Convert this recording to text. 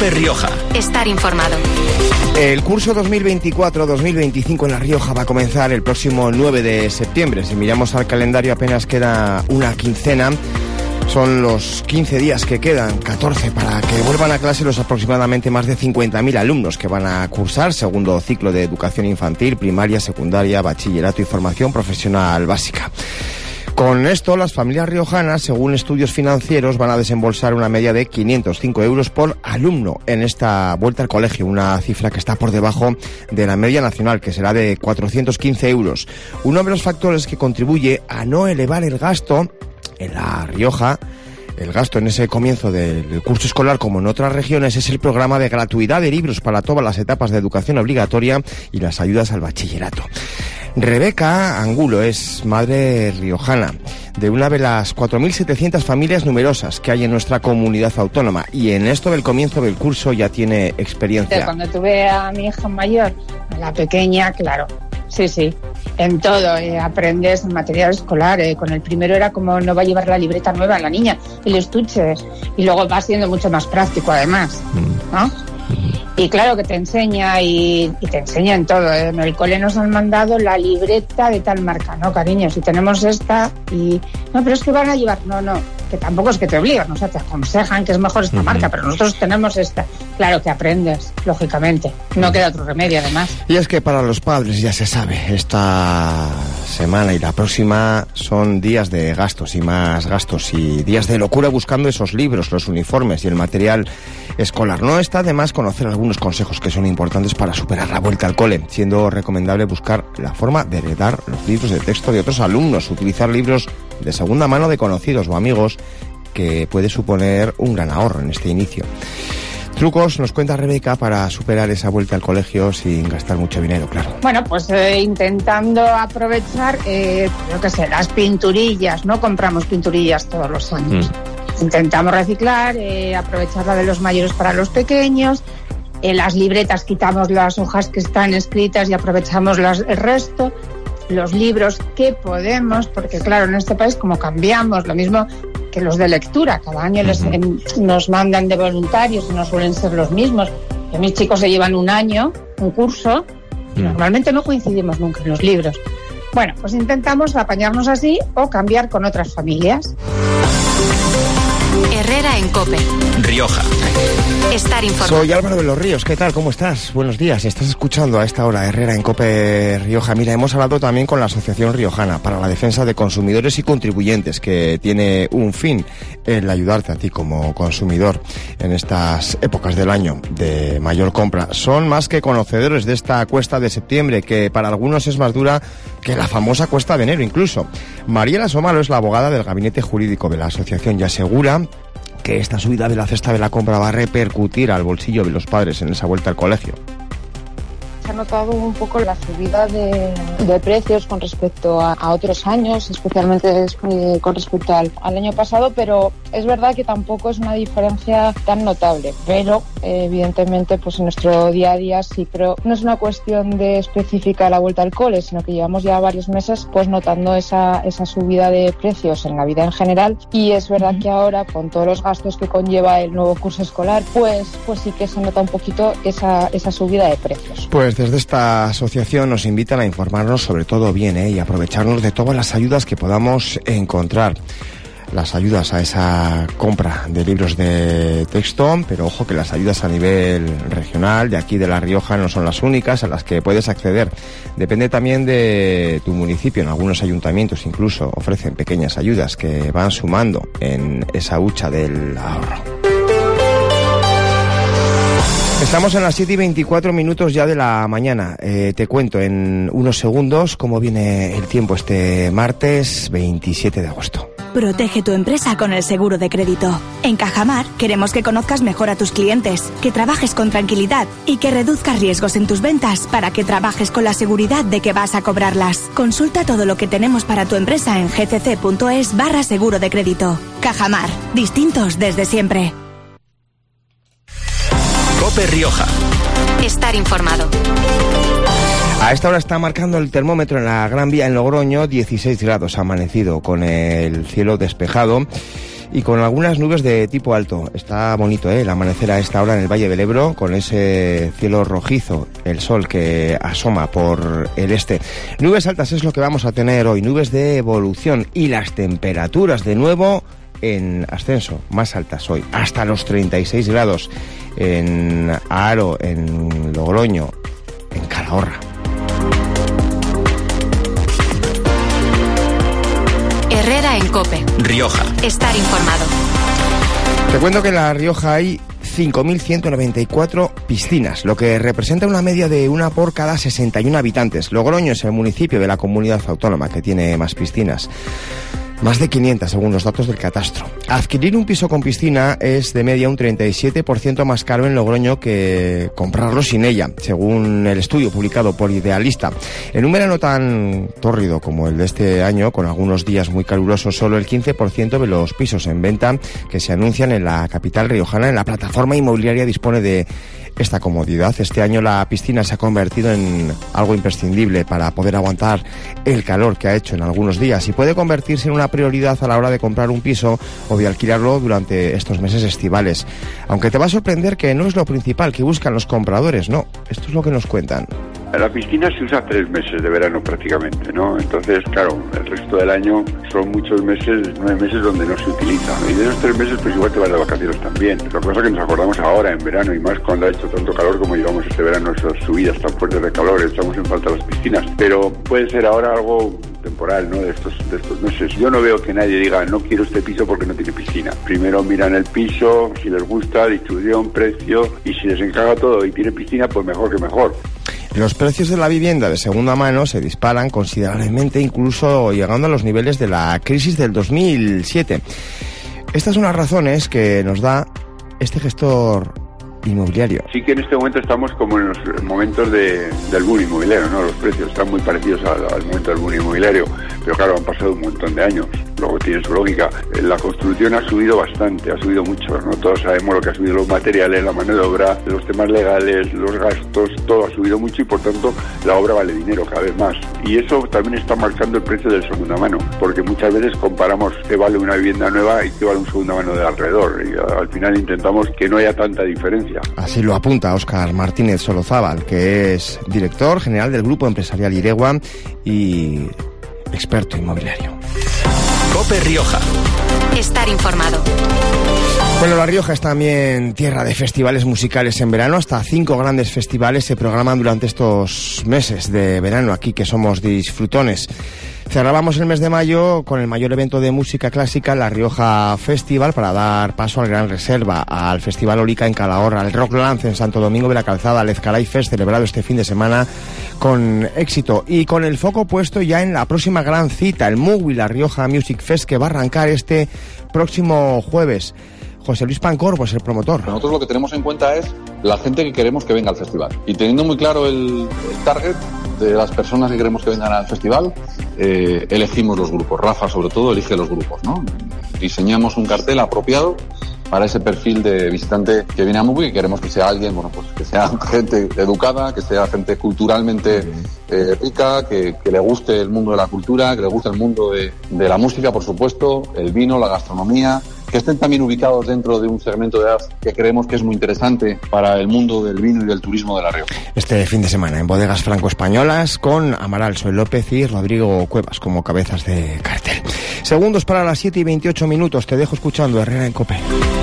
COPE Rioja. Estar informado. El curso 2024-2025 en La Rioja va a comenzar el próximo 9 de septiembre. Si miramos al calendario, apenas queda una quincena. Son los 15 días que quedan, 14, para que vuelvan a clase los aproximadamente más de 50.000 alumnos que van a cursar segundo ciclo de educación infantil, primaria, secundaria, bachillerato y formación profesional básica. Con esto, las familias riojanas, según estudios financieros, van a desembolsar una media de 505 euros por alumno en esta vuelta al colegio, una cifra que está por debajo de la media nacional, que será de 415 euros. Uno de los factores que contribuye a no elevar el gasto en La Rioja, el gasto en ese comienzo del curso escolar, como en otras regiones, es el programa de gratuidad de libros para todas las etapas de educación obligatoria y las ayudas al bachillerato. Rebeca Angulo es madre riojana de una de las 4.700 familias numerosas que hay en nuestra comunidad autónoma, y en esto del comienzo del curso ya tiene experiencia. Cuando tuve a mi hija mayor, a la pequeña, claro, sí, en todo, aprendes en material escolar. Con el primero era como no va a llevar la libreta nueva la niña, el estuche, y luego va siendo mucho más práctico además, ¿no? Y claro que te enseña y te enseña en todo. En el cole nos han mandado la libreta de tal marca, ¿no, cariño? Si tenemos esta y... No, pero es que van a llevar... No, que tampoco es que te obligan, o sea, te aconsejan que es mejor esta marca, pero nosotros tenemos esta. Claro que aprendes, lógicamente. No queda otro remedio, además. Y es que para los padres, ya se sabe, esta semana y la próxima son días de gastos y más gastos, y días de locura buscando esos libros, los uniformes y el material escolar. No está de más conocer algunos consejos que son importantes para superar la vuelta al cole, siendo recomendable buscar la forma de heredar los libros de texto de otros alumnos, utilizar libros de segunda mano de conocidos o amigos, que puede suponer un gran ahorro en este inicio. Trucos, nos cuenta Rebeca, para superar esa vuelta al colegio sin gastar mucho dinero, claro. Bueno, pues intentando aprovechar, las pinturillas. No compramos pinturillas todos los años. Intentamos reciclar, aprovechar la de los mayores para los pequeños. Las libretas quitamos las hojas que están escritas y aprovechamos el resto. Los libros que podemos, porque claro, en este país como cambiamos, lo mismo que los de lectura, cada año nos mandan de voluntarios y no suelen ser los mismos. Y mis chicos se llevan un año, un curso, y normalmente no coincidimos nunca en los libros. Bueno, pues intentamos apañarnos así o cambiar con otras familias. Herrera en COPE Rioja. Estar informado. Soy Álvaro de los Ríos. ¿Qué tal? ¿Cómo estás? Buenos días. Estás escuchando a esta hora Herrera en COPE Rioja. Mira, hemos hablado también con la Asociación Riojana para la Defensa de Consumidores y Contribuyentes, que tiene un fin, el ayudarte a ti como consumidor en estas épocas del año de mayor compra. Son más que conocedores de esta cuesta de septiembre, que para algunos es más dura que la famosa cuesta de enero incluso. Mariela Somalo es la abogada del gabinete jurídico de la asociación y asegura que esta subida de la cesta de la compra va a repercutir al bolsillo de los padres en esa vuelta al colegio. Se ha notado un poco la subida de precios con respecto a otros años, especialmente con respecto al año pasado, pero es verdad que tampoco es una diferencia tan notable. Pero evidentemente pues en nuestro día a día sí, pero no es una cuestión de específica la vuelta al cole, sino que llevamos ya varios meses pues notando esa subida de precios en la vida en general, y es verdad que ahora con todos los gastos que conlleva el nuevo curso escolar pues sí que se nota un poquito esa subida de precios. Pues desde esta asociación nos invitan a informarnos sobre todo bien, y aprovecharnos de todas las ayudas que podamos encontrar. Las ayudas a esa compra de libros de texto, pero ojo que las ayudas a nivel regional de aquí de La Rioja no son las únicas a las que puedes acceder. Depende también de tu municipio. En algunos ayuntamientos incluso ofrecen pequeñas ayudas que van sumando en esa hucha del ahorro. Estamos en las 7:24 ya de la mañana. Te cuento en unos segundos cómo viene el tiempo este martes 27 de agosto. Protege tu empresa con el seguro de crédito. En Cajamar queremos que conozcas mejor a tus clientes, que trabajes con tranquilidad y que reduzcas riesgos en tus ventas para que trabajes con la seguridad de que vas a cobrarlas. Consulta todo lo que tenemos para tu empresa en gcc.es/seguro de crédito. Cajamar, distintos desde siempre. COPE Rioja. Estar informado. A esta hora está marcando el termómetro en la Gran Vía en Logroño 16 grados. Ha amanecido con el cielo despejado y con algunas nubes de tipo alto. Está bonito, el amanecer a esta hora en el Valle del Ebro, con ese cielo rojizo, el sol que asoma por el este. Nubes altas es lo que vamos a tener hoy, nubes de evolución, y las temperaturas de nuevo en ascenso, más altas hoy, hasta los 36 grados en Haro, en Logroño, en Calahorra. Herrera en COPE. Rioja. Estar informado. Te cuento que en La Rioja hay 5.194 piscinas, lo que representa una media de una por cada 61 habitantes. Logroño es el municipio de la comunidad autónoma que tiene más piscinas. Más de 500 según los datos del catastro. Adquirir un piso con piscina es de media un 37% más caro en Logroño que comprarlo sin ella, según el estudio publicado por Idealista. En un verano tan tórrido como el de este año, con algunos días muy calurosos, solo el 15% de los pisos en venta que se anuncian en la capital riojana en la plataforma inmobiliaria dispone de esta comodidad. Este año la piscina se ha convertido en algo imprescindible para poder aguantar el calor que ha hecho en algunos días, y puede convertirse en una prioridad a la hora de comprar un piso o de alquilarlo durante estos meses estivales. Aunque te va a sorprender que no es lo principal que buscan los compradores, no, esto es lo que nos cuentan. La piscina se usa 3 meses de verano prácticamente, ¿no? Entonces, claro, el resto del año son muchos meses, 9 meses donde no se utiliza. Y de esos 3 meses, pues igual te vas de vacaciones también. Lo que pasa es que nos acordamos ahora, en verano, y más cuando ha hecho tanto calor como llevamos este verano, esas subidas tan fuertes de calor, echamos en falta las piscinas. Pero puede ser ahora algo temporal, ¿no? De estos meses. Yo no veo que nadie diga, no quiero este piso porque no tiene piscina. Primero miran el piso, si les gusta, distribución, precio, y si les encaja todo y tiene piscina, pues mejor que mejor. Los precios de la vivienda de segunda mano se disparan considerablemente, incluso llegando a los niveles de la crisis del 2007. Estas son las razones que nos da este gestor inmobiliario. Sí que en este momento estamos como en los momentos del boom inmobiliario, ¿no? Los precios están muy parecidos al momento del boom inmobiliario, pero claro, han pasado un montón de años. Luego tiene su lógica. La construcción ha subido bastante, ha subido mucho, ¿no? Todos sabemos lo que ha subido los materiales, la mano de obra, los temas legales, los gastos, todo ha subido mucho y por tanto la obra vale dinero cada vez más. Y eso también está marcando el precio del segunda mano, porque muchas veces comparamos qué vale una vivienda nueva y qué vale un segunda mano de alrededor, y al final intentamos que no haya tanta diferencia. Así lo apunta Óscar Martínez Solozábal, que es director general del Grupo Empresarial Iregua y experto inmobiliario. COPE Rioja. Estar informado. Bueno, La Rioja es también tierra de festivales musicales en verano. Hasta 5 grandes festivales se programan durante estos meses de verano aquí, que somos disfrutones. Cerrábamos el mes de mayo con el mayor evento de música clásica, La Rioja Festival, para dar paso al Gran Reserva, al Festival Olica en Calahorra, al Rock Lance en Santo Domingo de la Calzada, al Ezcaray Fest, celebrado este fin de semana con éxito, y con el foco puesto ya en la próxima gran cita, el MUGUI, La Rioja Music Fest, que va a arrancar este próximo jueves. José Luis Pancorbo es el promotor. Nosotros lo que tenemos en cuenta es la gente que queremos que venga al festival. Y teniendo muy claro el target de las personas que queremos que vengan al festival, elegimos los grupos. Rafa, sobre todo, elige los grupos, ¿no? Diseñamos un cartel apropiado para ese perfil de visitante que viene a MUGUI, y queremos que sea alguien, bueno, pues que sea gente educada, que sea gente culturalmente rica, que le guste el mundo de la cultura, que le guste el mundo de la música, por supuesto, el vino, la gastronomía, que estén también ubicados dentro de un segmento de edad que creemos que es muy interesante para el mundo del vino y del turismo de La Rioja. Este fin de semana en Bodegas Franco-Españolas, con Amaral Soy López y Rodrigo Cuevas como cabezas de cartel. Segundos para las 7:28. Te dejo escuchando Herrera en COPE.